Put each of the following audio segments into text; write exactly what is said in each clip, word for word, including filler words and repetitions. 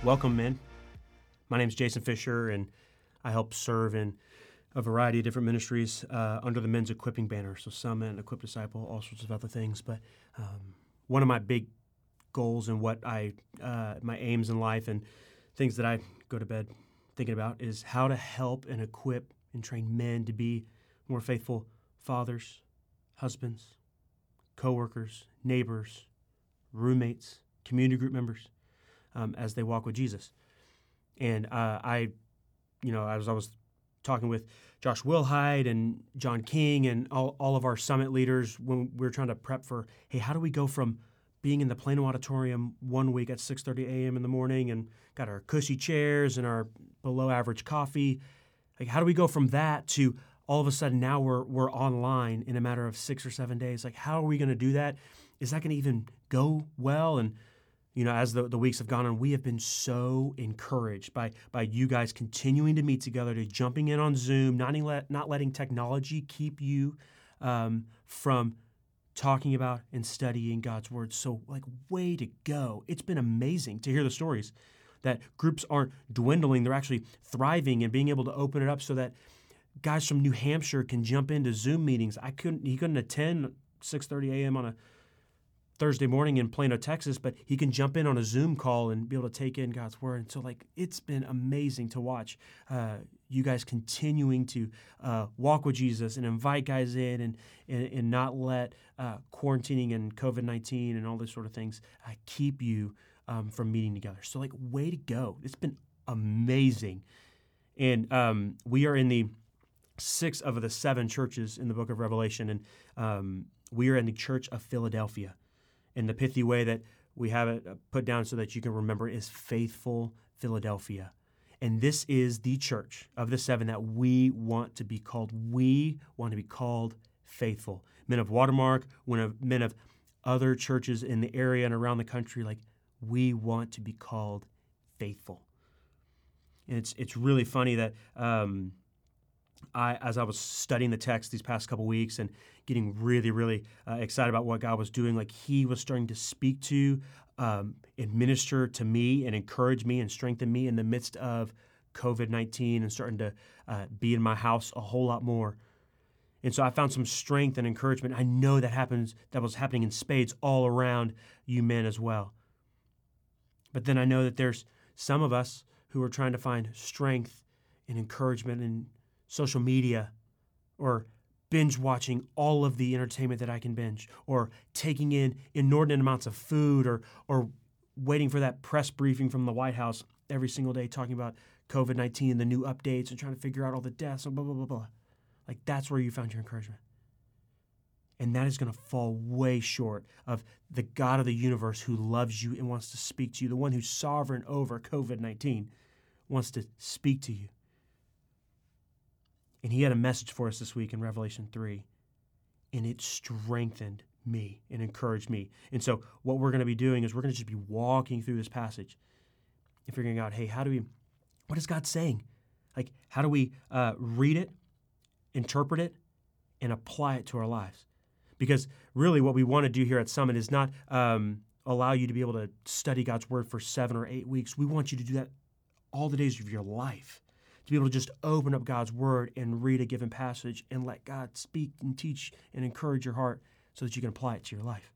Welcome, men. My name is Jason Fisher, and I help serve in a variety of different ministries uh, under the Men's Equipping banner. So Summit, Equip Disciple, all sorts of other things. But um, one of my big goals and what I, uh, my aims in life and things that I go to bed thinking about is how to help and equip and train men to be more faithful fathers, husbands, co-workers, neighbors, roommates, community group members um, as they walk with Jesus. And uh, I, you know, as I was talking with Josh Wilhide and John King and all, all of our summit leaders when we were trying to prep for, hey, how do we go from being in the Plano Auditorium one week at six thirty a.m. in the morning and got our cushy chairs and our below average coffee, like how do we go from that to all of a sudden now we're we're online in a matter of six or seven days? Like how are we going to do that? Is that going to even go well? And you know, as the, the weeks have gone on, we have been so encouraged by by you guys continuing to meet together, to jumping in on Zoom, not let, not letting technology keep you um, from talking about and studying God's Word. So, like, way to go. It's been amazing to hear the stories that groups aren't dwindling. They're actually thriving and being able to open it up so that guys from New Hampshire can jump into Zoom meetings. I couldn't, he couldn't attend six thirty a.m. on a Thursday morning in Plano, Texas, but he can jump in on a Zoom call and be able to take in God's Word. And so, like, it's been amazing to watch uh, you guys continuing to uh, walk with Jesus and invite guys in and and, and not let uh, quarantining and covid nineteen and all those sort of things uh, keep you um, from meeting together. So, like, way to go. It's been amazing. And um, we are in the sixth of the seven churches in the book of Revelation, and um, we are in the Church of Philadelphia. And the pithy way that we have it put down so that you can remember is Faithful Philadelphia. And this is the church of the seven that we want to be called. We want to be called faithful. Men of Watermark, men of other churches in the area and around the country, like, we want to be called faithful. And it's it's really funny that um, I, as I was studying the text these past couple weeks and getting really, really uh, excited about what God was doing, like He was starting to speak to um, and minister to me and encourage me and strengthen me in the midst of covid nineteen and starting to uh, be in my house a whole lot more. And so I found some strength and encouragement. I know that happens. That was happening in spades all around you men as well. But then I know that there's some of us who are trying to find strength and encouragement in social media, or binge watching all of the entertainment that I can binge, or taking in inordinate amounts of food, or or waiting for that press briefing from the White House every single day talking about covid nineteen and the new updates and trying to figure out all the deaths and blah, blah, blah, blah. Like, that's where you found your encouragement. And that is going to fall way short of the God of the universe who loves you and wants to speak to you, the one who's sovereign over covid nineteen wants to speak to you. And He had a message for us this week in Revelation three, and it strengthened me and encouraged me. And so what we're going to be doing is we're going to just be walking through this passage and figuring out, hey, how do we, what is God saying? Like, how do we uh, read it, interpret it, and apply it to our lives? Because really what we want to do here at Summit is not um, allow you to be able to study God's Word for seven or eight weeks. We want you to do that all the days of your life, to be able to just open up God's Word and read a given passage and let God speak and teach and encourage your heart so that you can apply it to your life.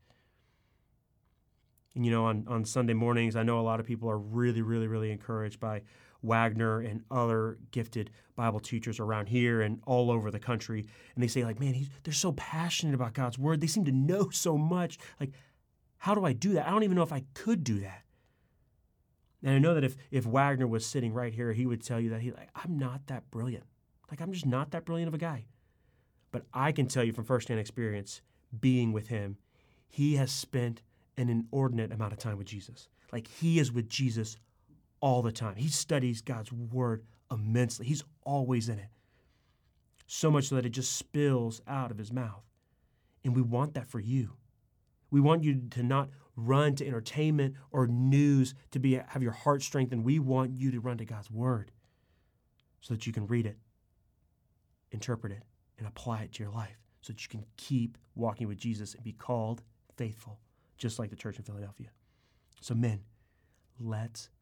And, you know, on, on Sunday mornings, I know a lot of people are really, really, really encouraged by Wagner and other gifted Bible teachers around here and all over the country. And they say, like, man, he's, they're so passionate about God's Word. They seem to know so much. Like, how do I do that? I don't even know if I could do that. And I know that if if Wagner was sitting right here, he would tell you that he like, I'm not that brilliant. Like, I'm just not that brilliant of a guy. But I can tell you from firsthand experience, being with him, he has spent an inordinate amount of time with Jesus. Like, he is with Jesus all the time. He studies God's Word immensely. He's always in it. So much so that it just spills out of his mouth. And we want that for you. We want you to not run to entertainment or news to be have your heart strengthened. We want you to run to God's Word so that you can read it, interpret it, and apply it to your life so that you can keep walking with Jesus and be called faithful, just like the church in Philadelphia. So men, let's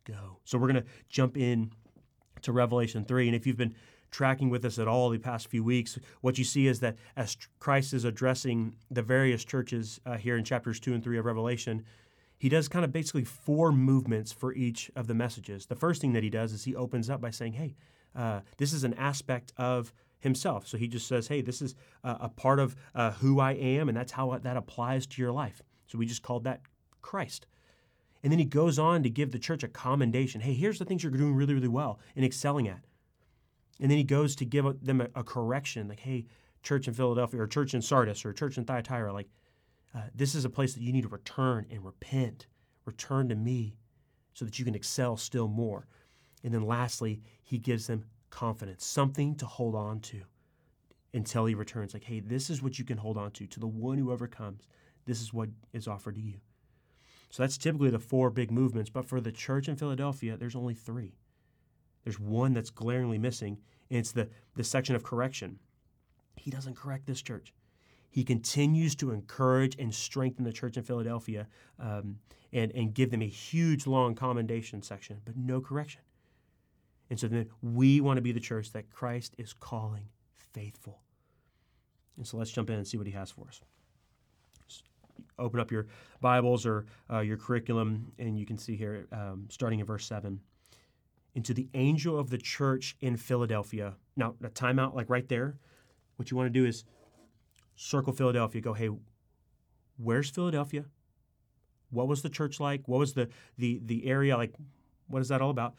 go. So we're going to jump in to Revelation three. And if you've been tracking with us at all the past few weeks, what you see is that as Christ is addressing the various churches uh, here in chapters two and three of Revelation, he does kind of basically four movements for each of the messages. The first thing that he does is he opens up by saying, hey, uh, this is an aspect of himself. So he just says, hey, this is uh, a part of uh, who I am, and that's how that applies to your life. So we just called that Christ. And then he goes on to give the church a commendation. Hey, here's the things you're doing really, really well and excelling at. And then he goes to give them a, a correction, like, hey, church in Philadelphia or church in Sardis or church in Thyatira, like, uh, this is a place that you need to return and repent. Return to me so that you can excel still more. And then lastly, he gives them confidence, something to hold on to until he returns. Like, hey, this is what you can hold on to. To the one who overcomes, this is what is offered to you. So that's typically the four big movements. But for the church in Philadelphia, there's only three. There's one that's glaringly missing, and it's the, the section of correction. He doesn't correct this church. He continues to encourage and strengthen the church in Philadelphia um, and, and give them a huge, long commendation section, but no correction. And so then we want to be the church that Christ is calling faithful. And so let's jump in and see what he has for us. Just open up your Bibles or uh, your curriculum, and you can see here, um, starting in verse seven. And to the angel of the church in Philadelphia. Now, a timeout, like right there. What you want to do is circle Philadelphia. Go, hey, where's Philadelphia? What was the church like? What was the the the area like? What is that all about?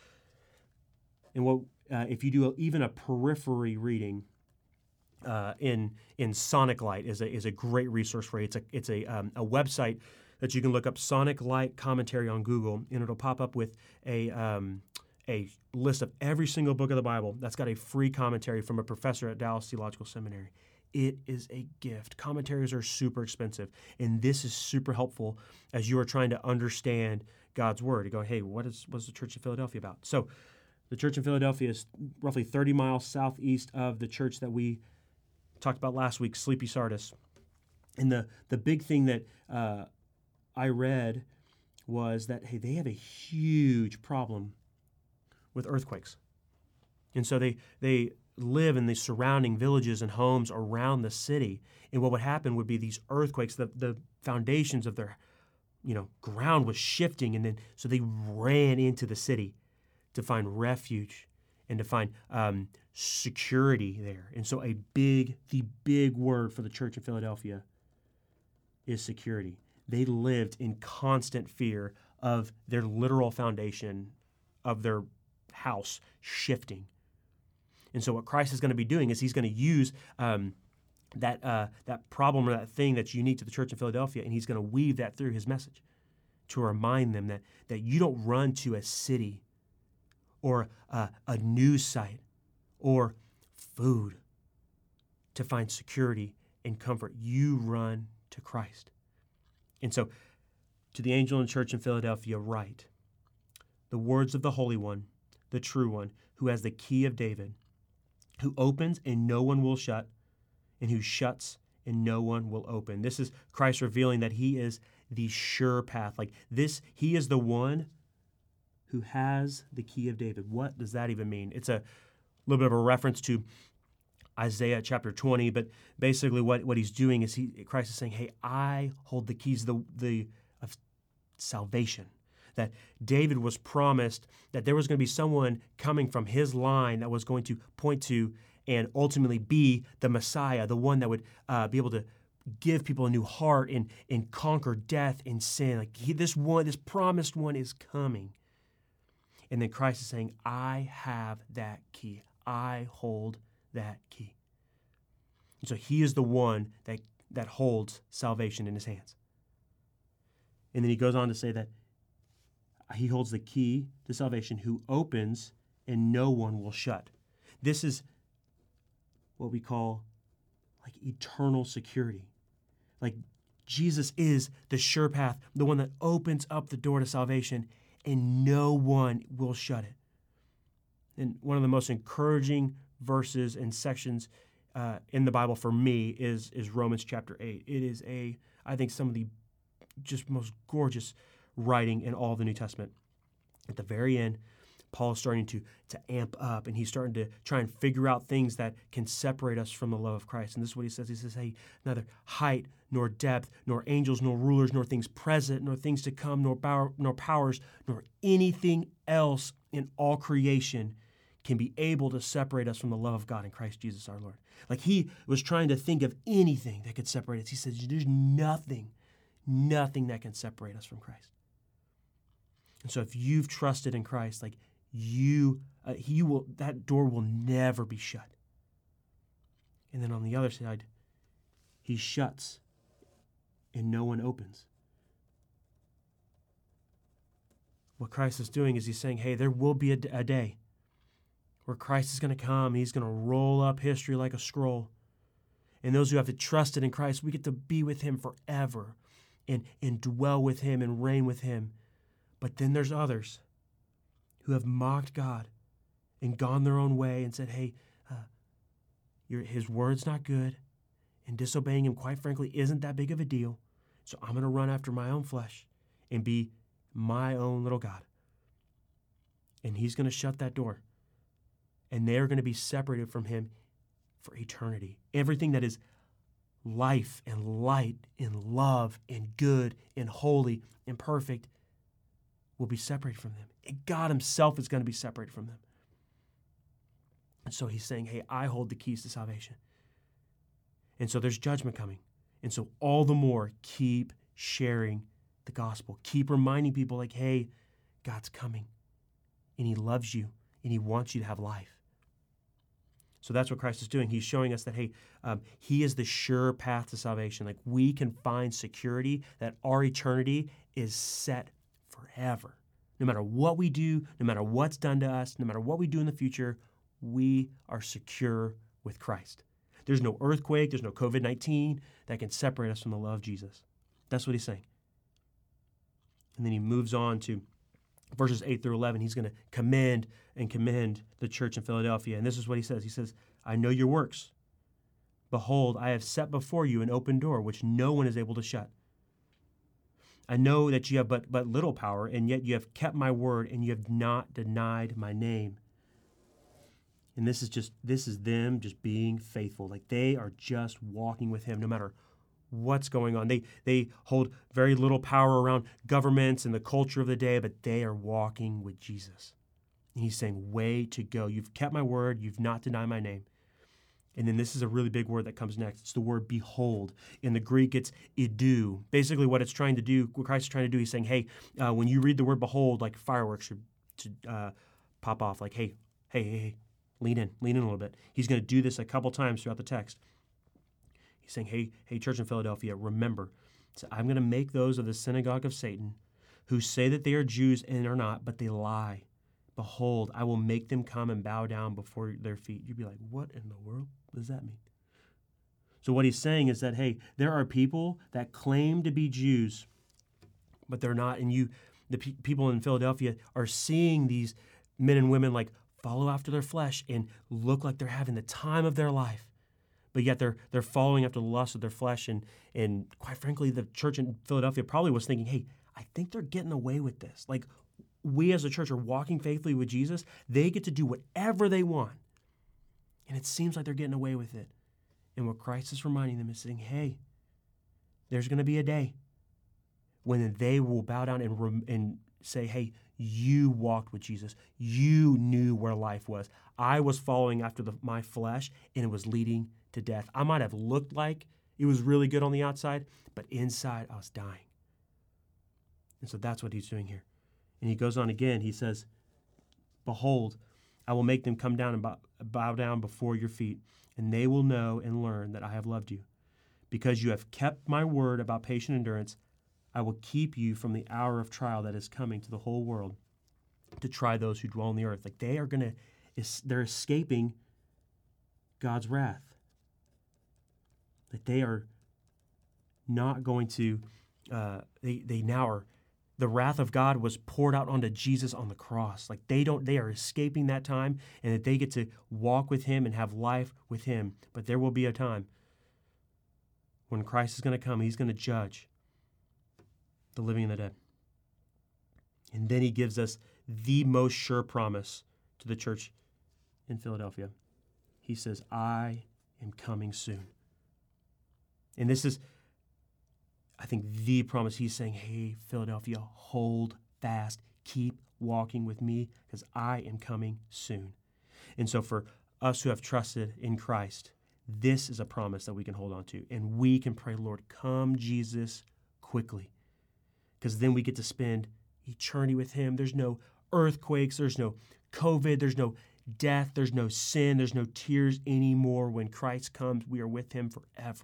And what uh, if you do a, even a periphery reading uh, in in Sonic Light is a is a great resource for you. It's a it's a um, a website that you can look up, Sonic Light Commentary on Google, and it'll pop up with a um, a list of every single book of the Bible that's got a free commentary from a professor at Dallas Theological Seminary. It is a gift. Commentaries are super expensive, and this is super helpful as you are trying to understand God's Word. You go, hey, what is what's the Church of Philadelphia about? So the Church in Philadelphia is roughly thirty miles southeast of the church that we talked about last week, Sleepy Sardis. And the, the big thing that uh, I read was that, hey, they have a huge problem with earthquakes. And so they they live in the surrounding villages and homes around the city. And what would happen would be these earthquakes, the, the foundations of their, you know, ground was shifting. And then so they ran into the city to find refuge and to find um, security there. And so a big, the big word for the church in Philadelphia is security. They lived in constant fear of their literal foundation of their house shifting. And so what Christ is going to be doing is he's going to use um, that uh, that problem or that thing that's unique to the church in Philadelphia, and he's going to weave that through his message to remind them that, that you don't run to a city or uh, a news site or food to find security and comfort. You run to Christ. And so to the angel in the church in Philadelphia, write the words of the Holy One, the true one, who has the key of David, who opens and no one will shut, and who shuts and no one will open. This is Christ revealing that he is the sure path. Like this, he is the one who has the key of David. What does that even mean? It's a little bit of a reference to Isaiah chapter twenty, but basically what, what he's doing is he Christ is saying, hey, I hold the keys the, the, of salvation. That David was promised that there was going to be someone coming from his line that was going to point to and ultimately be the Messiah, the one that would uh, be able to give people a new heart and, and conquer death and sin. Like he, this one, this promised one is coming. And then Christ is saying, I have that key. I hold that key. And so he is the one that, that holds salvation in his hands. And then he goes on to say that he holds the key to salvation, who opens and no one will shut. This is what we call like eternal security. Like Jesus is the sure path, the one that opens up the door to salvation, and no one will shut it. And one of the most encouraging verses and sections uh, in the Bible for me is, is Romans chapter eight. It is a, I think, some of the just most gorgeous writing in all of the New Testament. At the very end, Paul is starting to, to amp up, and he's starting to try and figure out things that can separate us from the love of Christ. And this is what he says. He says, hey, neither height nor depth, nor angels, nor rulers, nor things present, nor things to come, nor power, nor powers, nor anything else in all creation can be able to separate us from the love of God in Christ Jesus our Lord. Like he was trying to think of anything that could separate us. He says, there's nothing, nothing that can separate us from Christ. And so if you've trusted in Christ, like you, uh, he will, that door will never be shut. And then on the other side, he shuts and no one opens. What Christ is doing is he's saying, hey, there will be a, a day where Christ is going to come. He's going to roll up history like a scroll. And those who have trusted in Christ, we get to be with him forever and, and dwell with him and reign with him. But then there's others who have mocked God and gone their own way and said, hey, uh, your, his word's not good, and disobeying him, quite frankly, isn't that big of a deal. So I'm going to run after my own flesh and be my own little God. And he's going to shut that door. And they're going to be separated from him for eternity. Everything that is life and light and love and good and holy and perfect will be separated from them. And God himself is going to be separated from them. And so he's saying, hey, I hold the keys to salvation. And so there's judgment coming. And so all the more, keep sharing the gospel. Keep reminding people like, hey, God's coming. And he loves you. And he wants you to have life. So that's what Christ is doing. He's showing us that, hey, um, he is the sure path to salvation. Like we can find security that our eternity is set forever. No matter what we do, no matter what's done to us, no matter what we do in the future, we are secure with Christ. There's no earthquake, there's no covid nineteen that can separate us from the love of Jesus. That's what he's saying. And then he moves on to verses eight through eleven. He's going to commend and commend the church in Philadelphia. And this is what he says. He says, I know your works. Behold, I have set before you an open door, which no one is able to shut. I know that you have but, but little power, and yet you have kept my word, and you have not denied my name. And this is just, this is them just being faithful. Like they are just walking with him no matter what's going on. They they hold very little power around governments and the culture of the day, but they are walking with Jesus. And he's saying, way to go. You've kept my word. You've not denied my name. And then this is a really big word that comes next. It's the word behold. In the Greek, it's idu. Basically what it's trying to do, what Christ is trying to do, he's saying, hey, uh, when you read the word behold, like fireworks should, should uh, pop off. Like, hey, hey, hey, hey, lean in, lean in a little bit. He's going to do this a couple times throughout the text. He's saying, hey, hey, church in Philadelphia, remember, so I'm going to make those of the synagogue of Satan who say that they are Jews and are not, but they lie. Behold, I will make them come and bow down before their feet. You'd be like, what in the world does that mean? So what he's saying is that, hey, there are people that claim to be Jews, but they're not. And you, the pe- people in Philadelphia are seeing these men and women like follow after their flesh and look like they're having the time of their life. But yet they're they're following after the lust of their flesh. And, and quite frankly, the church in Philadelphia probably was thinking, hey, I think they're getting away with this. Like, we as a church are walking faithfully with Jesus. They get to do whatever they want. And it seems like they're getting away with it. And what Christ is reminding them is saying, hey, there's going to be a day when they will bow down and, rem- and say, hey, you walked with Jesus. You knew where life was. I was following after the, my flesh, and it was leading to death. I might have looked like it was really good on the outside, but inside I was dying. And so that's what he's doing here. And he goes on again. He says, behold, I will make them come down and bow, bow down before your feet, and they will know and learn that I have loved you. Because you have kept my word about patient endurance, I will keep you from the hour of trial that is coming to the whole world to try those who dwell on the earth. Like they are going to, they're escaping God's wrath. That they are not going to, uh, they, they now are, the wrath of God was poured out onto Jesus on the cross. Like they don't, they are escaping that time, and that they get to walk with him and have life with him. But there will be a time when Christ is going to come. He's going to judge the living and the dead. And then he gives us the most sure promise to the church in Philadelphia. He says, I am coming soon. And this is, I think, the promise. He's saying, hey, Philadelphia, hold fast. Keep walking with me because I am coming soon. And so for us who have trusted in Christ, this is a promise that we can hold on to. And we can pray, Lord, come, Jesus, quickly. Because then we get to spend eternity with him. There's no earthquakes. There's no COVID. There's no death. There's no sin. There's no tears anymore. When Christ comes, we are with him forever.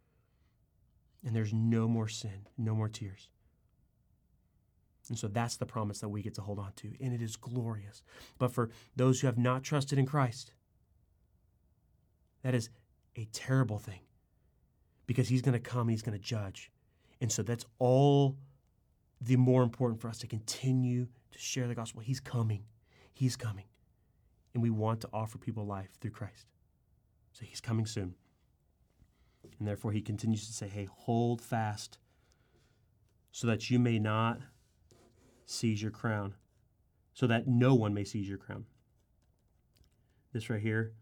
And there's no more sin, no more tears. And so that's the promise that we get to hold on to. And it is glorious. But for those who have not trusted in Christ, that is a terrible thing. Because he's going to come and he's going to judge. And so that's all the more important for us to continue to share the gospel. He's coming. He's coming. And we want to offer people life through Christ. So he's coming soon. And therefore he continues to say, hey, hold fast so that you may not seize your crown, so that no one may seize your crown. This right here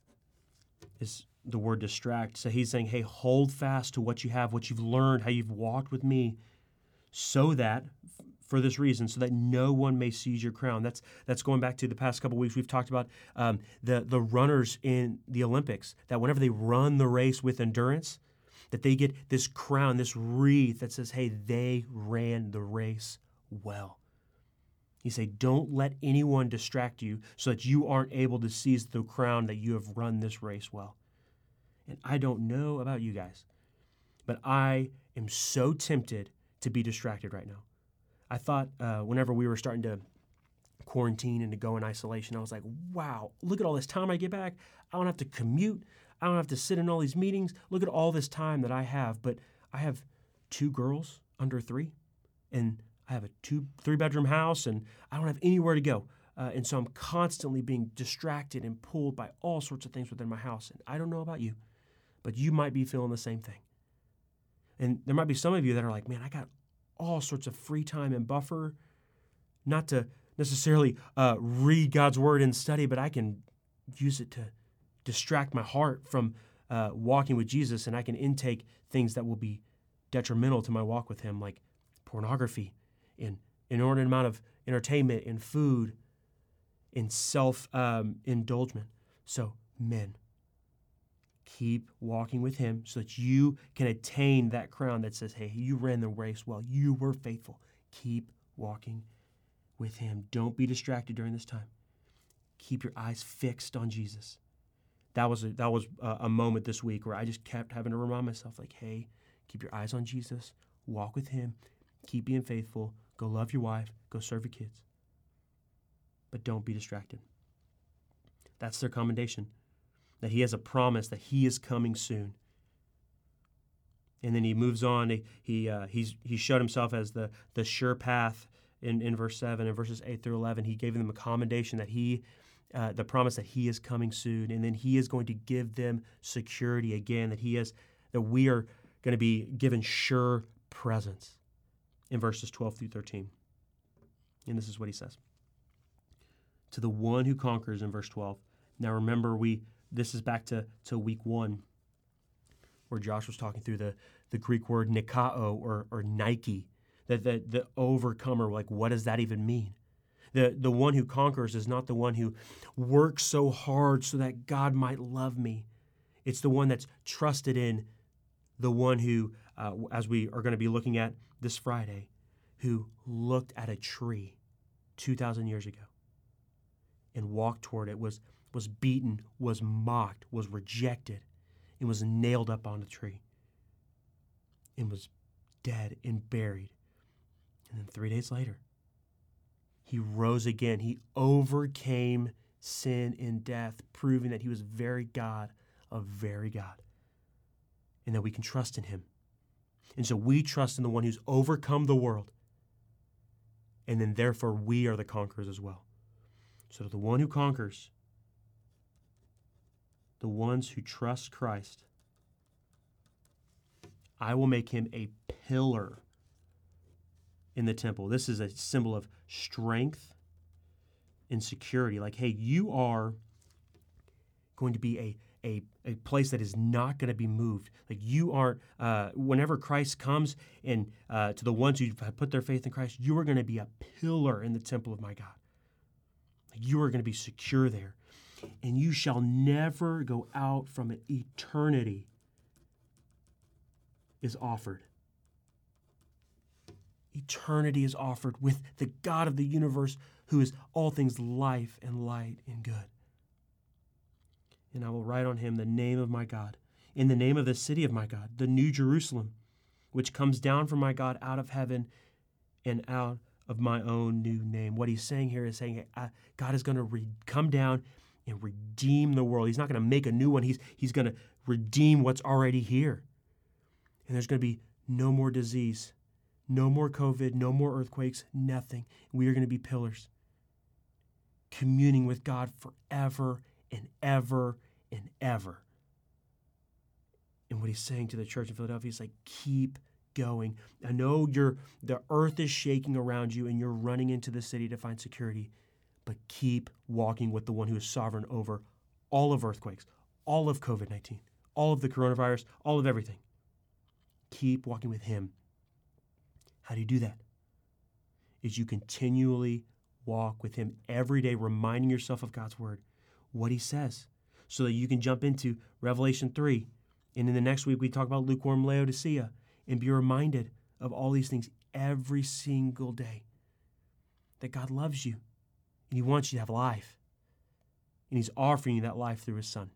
is the word distract. So he's saying, hey, hold fast to what you have, what you've learned, how you've walked with me, so that, for this reason, so that no one may seize your crown. That's that's going back to the past couple weeks. We've talked about um, the, the runners in the Olympics, that whenever they run the race with endurance, that they get this crown, this wreath that says, hey, they ran the race well. You say, don't let anyone distract you so that you aren't able to seize the crown that you have run this race well. And I don't know about you guys, but I am so tempted to be distracted right now. I thought uh, whenever we were starting to quarantine and to go in isolation, I was like, wow, look at all this time I get back. I don't have to commute. I don't have to sit in all these meetings. Look at all this time that I have. But I have two girls under three, and I have a two, three-bedroom house, and I don't have anywhere to go. Uh, and so I'm constantly being distracted and pulled by all sorts of things within my house. And I don't know about you, but you might be feeling the same thing. And there might be some of you that are like, man, I got all sorts of free time and buffer, not to necessarily uh, read God's word and study, but I can use it to distract my heart from uh, walking with Jesus, and I can intake things that will be detrimental to my walk with him, like pornography and inordinate amount of entertainment and food and self-indulgence. Um, so, men, keep walking with him so that you can attain that crown that says, hey, you ran the race well. You were faithful. Keep walking with him. Don't be distracted during this time. Keep your eyes fixed on Jesus. That was a, that was a, a moment this week where I just kept having to remind myself, like, hey, keep your eyes on Jesus. Walk with him. Keep being faithful. Go love your wife. Go serve your kids. But don't be distracted. That's their commendation, that he has a promise that he is coming soon. And then he moves on. He he uh, he's he showed himself as the the sure path in, in verse seven. In verses eight through eleven, he gave them a commendation that he, uh, the promise that he is coming soon. And then he is going to give them security again, that he is, that we are going to be given sure presence in verses twelve through thirteen. And this is what he says. To the one who conquers in verse twelve. Now remember, we this is back to, to week one, where Josh was talking through the, the Greek word nikao, or or Nike, that the, the overcomer, like, what does that even mean? The, the one who conquers is not the one who works so hard so that God might love me. It's the one that's trusted in the one who, uh, as we are going to be looking at this Friday, who looked at a tree two thousand years ago and walked toward it, was was beaten, was mocked, was rejected, and was nailed up on a tree, and was dead and buried. And then three days later, he rose again. He overcame sin and death, proving that he was very God of very God, and that we can trust in him. And so we trust in the one who's overcome the world, and then therefore we are the conquerors as well. So to the one who conquers, the ones who trust Christ, I will make him a pillar in the temple. This is a symbol of strength in security. Like, hey, you are going to be a a, a place that is not going to be moved. Like you aren't, uh, whenever Christ comes and uh, to the ones who have put their faith in Christ, you are going to be a pillar in the temple of my God. Like you are going to be secure there. And you shall never go out from it. Eternity is offered. Eternity is offered with the God of the universe, who is all things life and light and good. And I will write on him the name of my God, in the name of the city of my God, the New Jerusalem, which comes down from my God out of heaven and out of my own new name. What he's saying here is saying God is going to re- come down and redeem the world. He's not going to make a new one. He's, he's going to redeem what's already here. And there's going to be no more disease, no more COVID, no more earthquakes, nothing. We are going to be pillars, communing with God forever and ever and ever. And what he's saying to the church in Philadelphia is like, keep going. I know you're, the earth is shaking around you and you're running into the city to find security, but keep walking with the one who is sovereign over all of earthquakes, all of COVID nineteen, all of the coronavirus, all of everything. Keep walking with him. How do you do that? Is you continually walk with him every day, reminding yourself of God's word, what he says, so that you can jump into Revelation three. And in the next week, we talk about lukewarm Laodicea and be reminded of all these things every single day, that God loves you and he wants you to have life. And he's offering you that life through his son,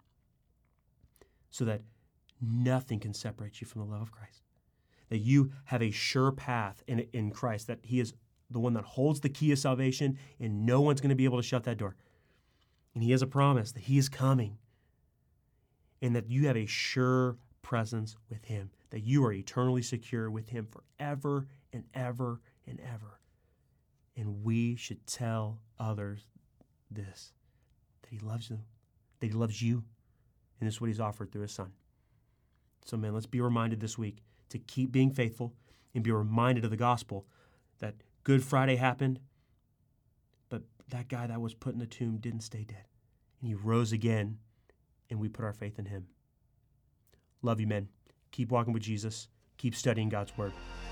so that nothing can separate you from the love of Christ. That you have a sure path in, in Christ, that he is the one that holds the key of salvation and no one's going to be able to shut that door. And he has a promise that he is coming, and that you have a sure presence with him, that you are eternally secure with him forever and ever and ever. And we should tell others this, that he loves them, that he loves you, and this is what he's offered through his son. So, man, let's be reminded this week to keep being faithful and be reminded of the gospel, that Good Friday happened, but that guy that was put in the tomb didn't stay dead. And he rose again, and we put our faith in him. Love you, men. Keep walking with Jesus. Keep studying God's word.